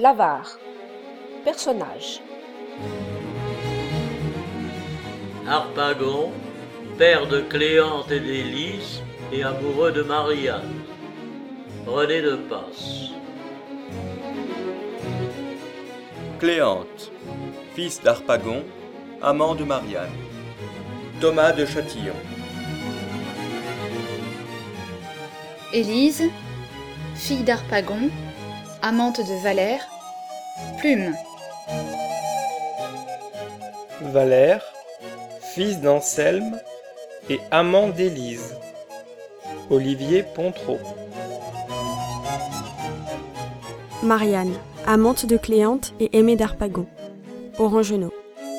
L'avare. Personnage. Harpagon, père de Cléante et d'Élise et amoureux de Marianne. René de Passe. Cléante, fils d'Harpagon, amant de Marianne. Thomas de Châtillon. Élise, fille d'Harpagon, amante de Valère. Plume. Valère, fils d'Anselme et amant d'Élise. Olivier Pontreau. Marianne, amante de Cléante et aimée d'Harpagon. Orangenot.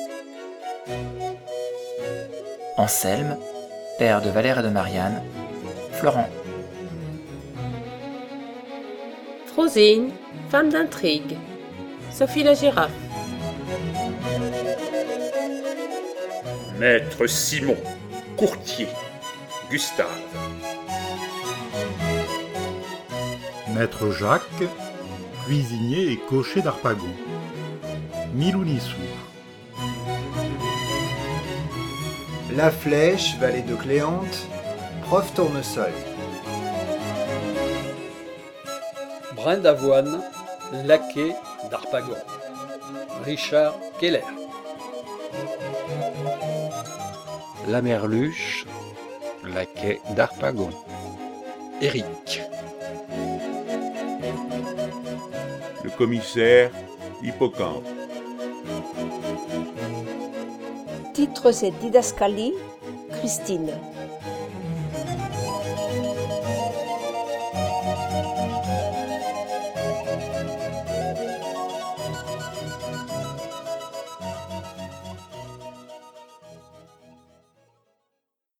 Anselme, père de Valère et de Marianne. Florent. Frosine, femme d'intrigue. Sophie la girafe. Maître Simon, courtier. Gustave. Maître Jacques, cuisinier et cocher d'Harpagon. Milounissou. La Flèche, valet de Cléante. Prof Tournesol. Brin d'Avoine, laquais d'Harpagon. Richard Keller. La Merluche, laquais d'Harpagon. Éric. Le commissaire Hippocampe. Titres et didascalies. Christine.